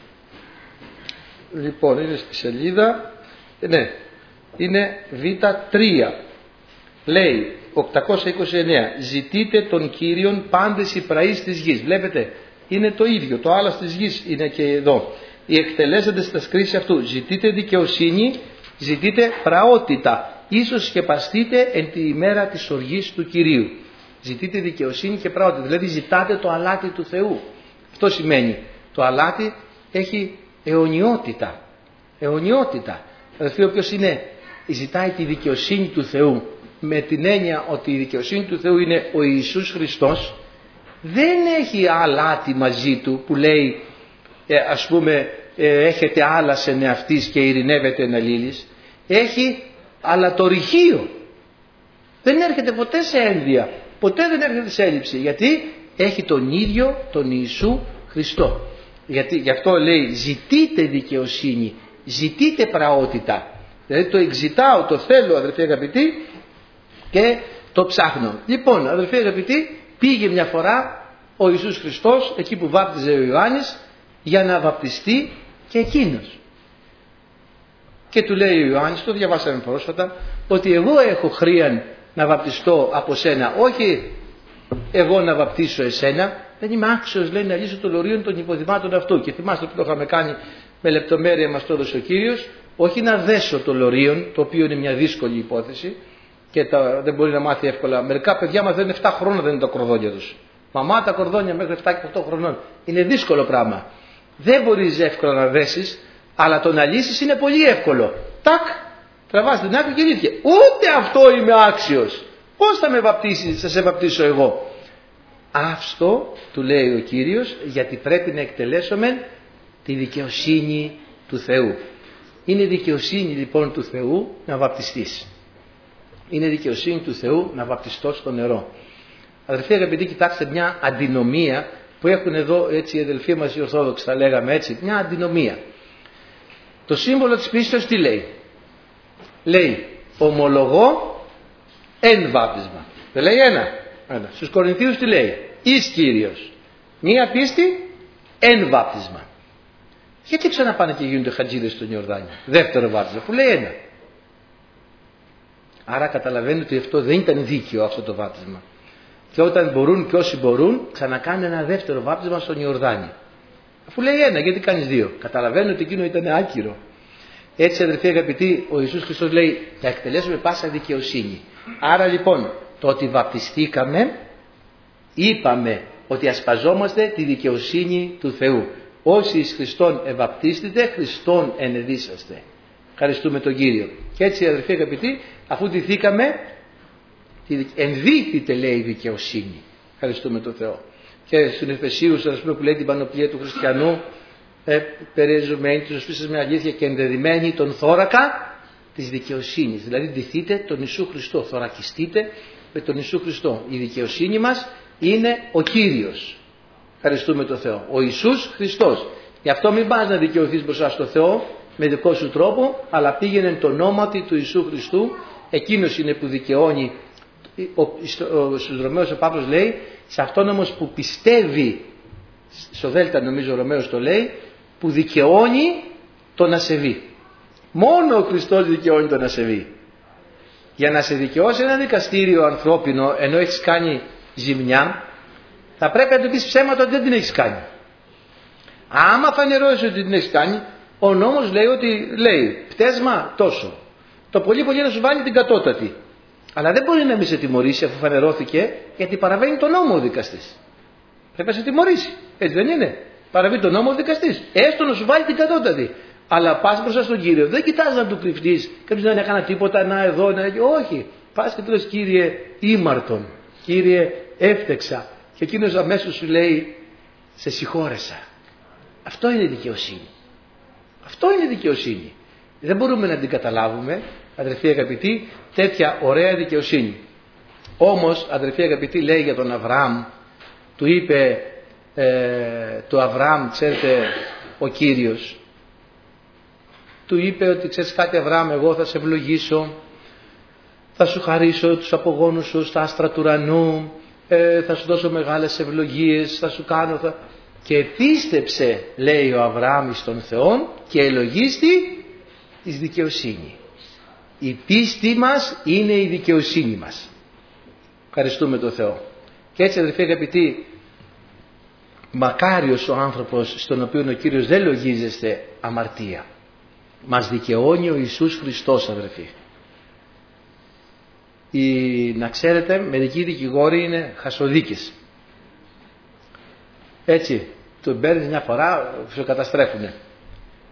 Λοιπόν, είναι στη σελίδα, ναι, είναι Β3. Λέει 829, ζητείτε τον Κύριον πάντες οι πραείς της γης. Βλέπετε, είναι το ίδιο, το άλας της γης είναι και εδώ. Οι εκτελέσαντες στα σκρίσια αυτού, ζητείτε δικαιοσύνη, ζητείτε πραότητα, ίσως σκεπαστείτε εν τη ημέρα της οργής του Κυρίου. Ζητείτε δικαιοσύνη και πραότητα, δηλαδή ζητάτε το αλάτι του Θεού. Αυτό σημαίνει, το αλάτι έχει αιωνιότητα. Αιωνιότητα. Αδελφοί, όποιος ζητάει τη δικαιοσύνη του Θεού με την έννοια ότι η δικαιοσύνη του Θεού είναι ο Ιησούς Χριστός, δεν έχει αλάτι μαζί του που λέει ας πούμε έχετε άλλας εν εαυτής και ειρηνεύεται εν αλλήλης. Έχει αλατορυχείο. Δεν έρχεται ποτέ σε ένδια, ποτέ δεν έρχεται σε έλλειψη. Γιατί έχει τον ίδιο τον Ιησού Χριστό. Γι' αυτό λέει ζητείτε δικαιοσύνη, ζητείτε πραότητα. Δηλαδή το εξητάω, το θέλω αδελφοί αγαπητοί και το ψάχνω. Λοιπόν αδελφοί αγαπητοί, πήγε μια φορά ο Ιησούς Χριστός εκεί που βάπτιζε ο Ιωάννης για να βαπτιστεί και εκείνος. Και του λέει ο Ιωάννης, το διαβάσαμε πρόσφατα, ότι εγώ έχω χρήαν να βαπτιστώ από σένα, όχι εγώ να βαπτίσω εσένα. Δεν είμαι άξιος, λέει, να λύσω το λωρίον των υποδημάτων αυτού. Και θυμάστε που το είχαμε κάνει με λεπτομέρεια, μας το έδωσε ο Κύριος, όχι να δέσω το λωρίον, το οποίο είναι μια δύσκολη υπόθεση και δεν μπορεί να μάθει εύκολα. Μερικά παιδιά μαθαίνουν 7 χρόνια, δεν είναι τα κορδόνια τους. Μαμά, τα κορδόνια μέχρι 7 και 8 χρονών. Είναι δύσκολο πράγμα. Δεν μπορείς εύκολα να δέσεις, αλλά το να λύσεις είναι πολύ εύκολο. Τάκ, τραβάς την άκρη και λύθηκε. Ούτε αυτό είμαι άξιος. Πώς θα με βαπτίσεις, θα σε βαπτίσω εγώ? Αυτό του λέει ο Κύριος, γιατί πρέπει να εκτελέσουμε τη δικαιοσύνη του Θεού. Είναι δικαιοσύνη λοιπόν του Θεού να βαπτιστείς. Είναι δικαιοσύνη του Θεού να βαπτιστώ στο νερό. Αδελφοί αγαπητοί, κοιτάξτε μια αντινομία που έχουν εδώ έτσι οι αδελφοί μας οι Ορθόδοξοι, θα λέγαμε έτσι, μια αντινομία. Το σύμβολο της πίστεως τι λέει? Λέει ομολογώ εν βάπτισμα. Δεν λέει ένα. Στους Κορινθίους τι λέει? Εις Κύριος. Μία πίστη εν βάπτισμα. Γιατί ξαναπάνε και γίνονται χατζίδες στον Ιορδάνη? Δεύτερο βάπτισμα που λέει ένα. Άρα καταλαβαίνετε ότι αυτό δεν ήταν δίκαιο αυτό το βάπτισμα. Και όταν μπορούν και όσοι μπορούν, ξανακάνει ένα δεύτερο βάπτισμα στον Ιορδάνη. Αφού λέει ένα, γιατί κάνεις δύο? Καταλαβαίνω ότι εκείνο ήταν άκυρο. Έτσι αδελφοί αγαπητοί, ο Ιησούς Χριστός λέει να εκτελέσουμε πάσα δικαιοσύνη. Άρα λοιπόν το ότι βαπτιστήκαμε, είπαμε ότι ασπαζόμαστε τη δικαιοσύνη του Θεού. Όσοι εις Χριστόν ευαπτίστητε, Χριστόν ενεδίσαστε. Ευχαριστούμε τον Κύριο. Και έτσι αδελφοί αγαπητοί, αφού ντυθήκαμε, ενδείχθηκε λέει η δικαιοσύνη. Ευχαριστούμε τον Θεό. Και στους Εφεσίους, ας πούμε, που λέει την πανοπλία του χριστιανού, περιεζωμένη τους οσπίσας με αλήθεια και ενδεδειμένη τον θώρακα της δικαιοσύνης. Δηλαδή ντυθείτε τον Ιησού Χριστό, θωρακιστείτε με τον Ιησού Χριστό. Η δικαιοσύνη μας είναι ο Κύριος. Ευχαριστούμε τον Θεό. Ο Ιησούς Χριστός. Γι' αυτό μην πας να δικαιωθείς μπροστά στο Θεό με δικό σου τρόπο, αλλά πήγαινε το ονόματι του Ιησού Χριστού. Εκείνος είναι που δικαιώνει. Στους Ρωμαίους ο Παύλος λέει, σε αυτόν όμως που πιστεύει, στο Δέλτα νομίζω ο Ρωμαίος το λέει, που δικαιώνει τον ασεβή. Μόνο ο Χριστός δικαιώνει τον ασεβή. Για να σε δικαιώσει ένα δικαστήριο ανθρώπινο, ενώ έχεις κάνει ζημιά, θα πρέπει να του πεις ψέματα ότι δεν την έχεις κάνει. Άμα φανερώσεις ότι την έχεις κάνει, ο νόμος λέει ότι λέει πτέσμα τόσο. Το πολύ πολύ να σου βάλει την κατώτατη. Αλλά δεν μπορεί να μην σε τιμωρήσει αφού φανερώθηκε, γιατί παραβαίνει τον νόμο ο δικαστής. Πρέπει να σε τιμωρήσει. Έτσι δεν είναι? Παραβεί τον νόμο ο δικαστής. Έστω να σου βάλει την κατώτατη. Αλλά πας μπροστά στον Κύριο. Δεν κοιτάς να του κρυφτείς. Κάποιος δεν έκανα τίποτα, να εδώ, να εκεί. Όχι. Πας και του λες, Κύριε ήμαρτον. Κύριε έφτεξα. Και εκείνος αμέσως σου λέει, σε συγχώρεσα. Αυτό είναι δικαιοσύνη. Αυτό είναι δικαιοσύνη. Δεν μπορούμε να την καταλάβουμε, αδερφοί αγαπητοί, τέτοια ωραία δικαιοσύνη. Όμως, αδερφοί αγαπητοί, λέει για τον Αβραάμ, του είπε του Αβραάμ, ξέρετε, ο Κύριος, του είπε ότι ξέρεις κάτι Αβραάμ, εγώ θα σε ευλογήσω, θα σου χαρίσω τους απογόνους σου στα άστρα του ουρανού, θα σου δώσω μεγάλες ευλογίες, θα σου κάνω... Και πίστεψε, λέει ο Αβραάμ στον Θεό και ελογίστη εις δικαιοσύνη. Η πίστη μας είναι η δικαιοσύνη μας. Ευχαριστούμε τον Θεό. Και έτσι αδελφοί αγαπητοί, μακάριος ο άνθρωπος στον οποίο ο Κύριος δεν λογίζεστε αμαρτία. Μας δικαιώνει ο Ιησούς Χριστός, αδελφοί. Να ξέρετε, μερικοί δικηγόροι είναι χασοδίκες. Έτσι, τον παίρνεις μια φορά, σου καταστρέφουνε.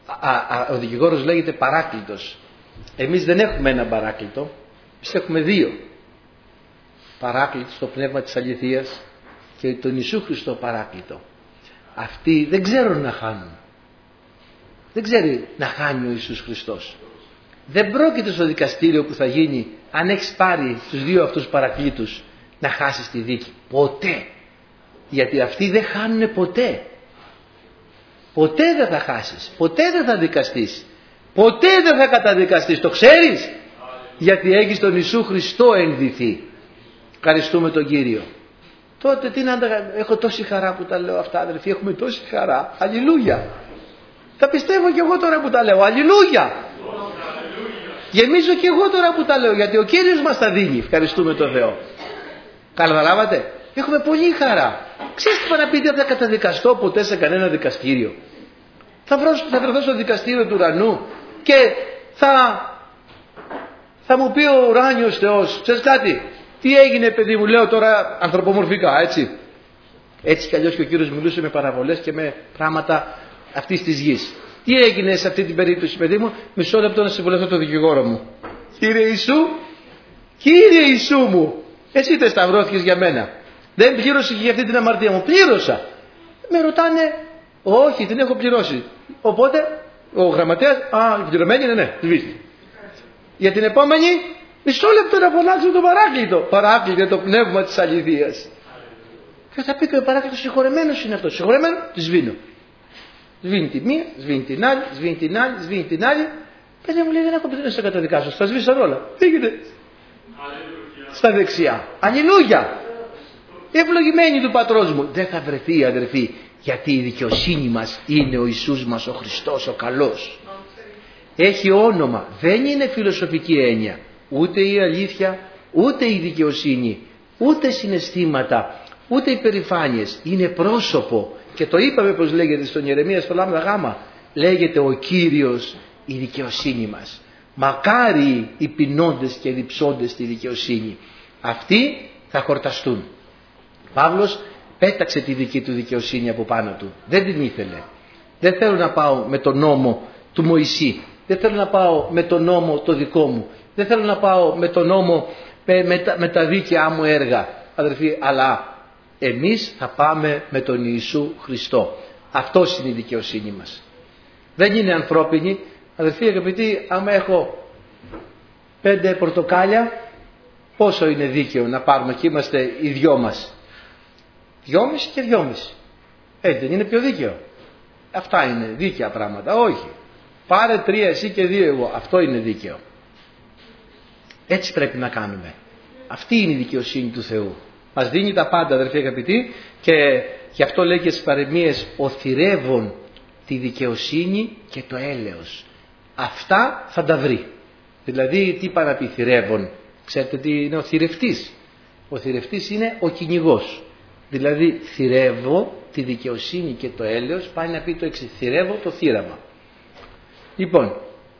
ο δικηγόρος λέγεται παράκλητος. Εμείς δεν έχουμε ένα παράκλητο, εμείς έχουμε δύο. Παράκλητο στο πνεύμα της αληθείας και τον Ιησού Χριστό παράκλητο. Αυτοί δεν ξέρουν να χάνουν. Δεν ξέρει να χάνει ο Ιησούς Χριστός. Δεν πρόκειται στο δικαστήριο που θα γίνει, αν έχεις πάρει τους δύο αυτούς παρακλήτους, να χάσεις τη δίκη. Ποτέ. Γιατί αυτοί δεν χάνουν ποτέ. Ποτέ δεν θα χάσεις. Ποτέ δεν θα δικαστείς. Ποτέ δεν θα καταδικαστείς. Το ξέρεις? Γιατί έχεις τον Ιησού Χριστό ενδυθεί. Ευχαριστούμε τον Κύριο. Τότε τι να έχω τόση χαρά που τα λέω αυτά, αδερφοί. Έχουμε τόση χαρά. Αλληλούια. Τα πιστεύω και εγώ τώρα που τα λέω. Αλληλούια. Γεμίζω και εγώ τώρα που τα λέω. Γιατί ο Κύριος μας τα δίνει. Ευχαριστούμε τον Θεό. Καταλάβατε? Έχουμε πολύ χαρά. Ξέρεις τι παραπείτε, δεν θα καταδικαστώ ποτέ σε κανένα δικαστήριο. Θα βρεθώ στο δικαστήριο του ουρανού και θα μου πει ο ουράνιος Θεός, ξέρεις κάτι, τι έγινε παιδί μου, λέω τώρα ανθρωπομορφικά, έτσι. Έτσι κι αλλιώς και ο Κύριος μιλούσε με παραβολές και με πράγματα αυτής της γης. Τι έγινε σε αυτή την περίπτωση παιδί μου? Μισό λεπτό να συμβουλευτώ τον δικηγόρο μου. Κύριε Ιησού μου, εσύ δεν σταυρώθηκες για μένα. Δεν πλήρωσε και για αυτή την αμαρτία μου. Πλήρωσα. Με ρωτάνε, όχι την έχω πληρώσει. Οπότε ο γραμματέας, πληρωμένη είναι, ναι, σβήστε. Για την επόμενη, μισό λεπτό να φωνάξω το παράκλητο. Παράκλητο το πνεύμα της αληθείας. Και θα πει και ο παράκλητος συγχωρεμένος είναι αυτό. Συγχωρεμένο, τη σβήνω. Σβήνει τη μία, σβήνει την άλλη, σβήνει την άλλη, σβήνει την άλλη. Παιδί μου λέει, δεν έχω πει να σε καταδικάσω. Στα σβήσαν όλα. Πήγαινε στα δεξιά. Αλληλούια. Ευλογημένη του πατρός μου. Δεν θα βρεθεί αδερφοί, γιατί η δικαιοσύνη μας είναι ο Ιησούς μας ο Χριστός ο καλός. Έχει όνομα. Δεν είναι φιλοσοφική έννοια. Ούτε η αλήθεια, ούτε η δικαιοσύνη, ούτε συναισθήματα, ούτε υπερηφάνειες. Είναι πρόσωπο. Και το είπαμε πως λέγεται στον Ιερεμία στο λάμδα γάμα. Λέγεται ο Κύριος η δικαιοσύνη μας. Μακάρι οι πεινώντες και διψώντες στη δικαιοσύνη. Αυτοί θα χορταστούν. Παύλος πέταξε τη δική του δικαιοσύνη από πάνω του. Δεν την ήθελε. Δεν θέλω να πάω με τον νόμο του Μωυσή. Δεν θέλω να πάω με τον νόμο το δικό μου. Δεν θέλω να πάω με τον νόμο με τα δίκαια μου έργα. Αδερφοί, αλλά εμείς θα πάμε με τον Ιησού Χριστό. Αυτός είναι η δικαιοσύνη μας. Δεν είναι ανθρώπινη. Αδερφοί αγαπητοί, άμα έχω 5 πορτοκάλια, πόσο είναι δίκαιο να πάρουμε και είμαστε οι δυο μας? 2,5 και 2,5. Δεν είναι πιο δίκαιο? Αυτά είναι δίκαια πράγματα? Όχι. Πάρε 3 εσύ και 2 εγώ. Αυτό είναι δίκαιο. Έτσι πρέπει να κάνουμε. Αυτή είναι η δικαιοσύνη του Θεού. Μας δίνει τα πάντα αδερφοί αγαπητοί, και γι' αυτό λέει και στις παροιμίες, ο θηρεύων τη δικαιοσύνη και το έλεος. Αυτά θα τα βρει. Δηλαδή τι πάνε να πει θηρεύων? Ξέρετε τι είναι ο θηρευτής? Ο θηρευτής είναι ο κυνηγός. Δηλαδή θηρεύω τη δικαιοσύνη και το έλεος, πάει να πει το εξής, θηρεύω το θύραμα. Λοιπόν,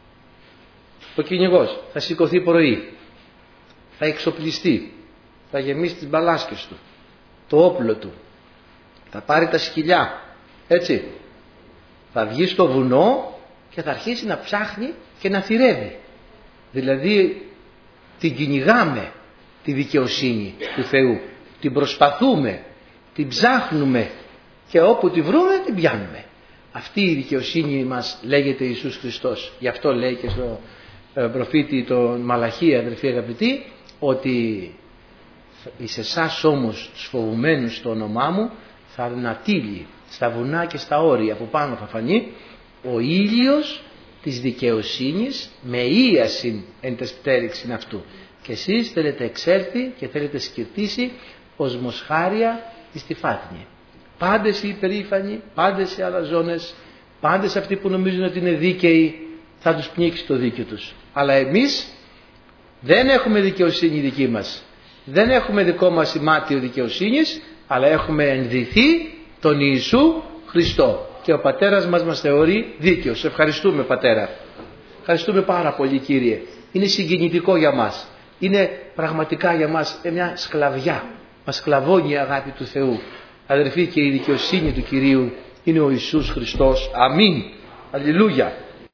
ο κυνηγός θα σηκωθεί πρωί, θα εξοπλιστεί, θα γεμίσει τις μπαλάσκες του, το όπλο του, θα πάρει τα σκυλιά, έτσι, θα βγει στο βουνό και θα αρχίσει να ψάχνει και να θηρεύει. Δηλαδή την κυνηγάμε τη δικαιοσύνη του Θεού, την προσπαθούμε, την ψάχνουμε και όπου τη βρούμε την πιάνουμε. Αυτή η δικαιοσύνη μας λέγεται Ιησούς Χριστός. Γι' αυτό λέει και στο προφήτη τον Μαλαχία, αδερφοί αγαπητοί, ότι εις εσάς όμως τους φοβουμένους στο όνομά μου θα ανατείλει στα βουνά και στα όρια, από πάνω θα φανεί ο ήλιος της δικαιοσύνης με ίασιν εν τες πτέρυξιν αυτού. Και εσείς θέλετε εξέλθει και θέλετε σκυρτήσει ως μοσχάρια εις τη φάτνη. Πάντες οι υπερήφανοι, πάντες οι αλαζόνες, πάντες αυτοί που νομίζουν ότι είναι δίκαιοι, θα τους πνίξει το δίκαιο τους. Αλλά εμείς δεν έχουμε δικαιοσύνη δική μας. Δεν έχουμε δικό μας ημάτιο δικαιοσύνης, αλλά έχουμε ενδυθεί τον Ιησού Χριστό. Και ο Πατέρας μας θεωρεί δίκαιος. Ευχαριστούμε Πατέρα. Ευχαριστούμε πάρα πολύ Κύριε. Είναι συγκινητικό για μας. Είναι πραγματικά για μας μια σκλαβιά. Μας σκλαβώνει η αγάπη του Θεού. Αδερφοί, και η δικαιοσύνη του Κυρίου είναι ο Ιησούς Χριστός. Αμήν. Αλληλούια.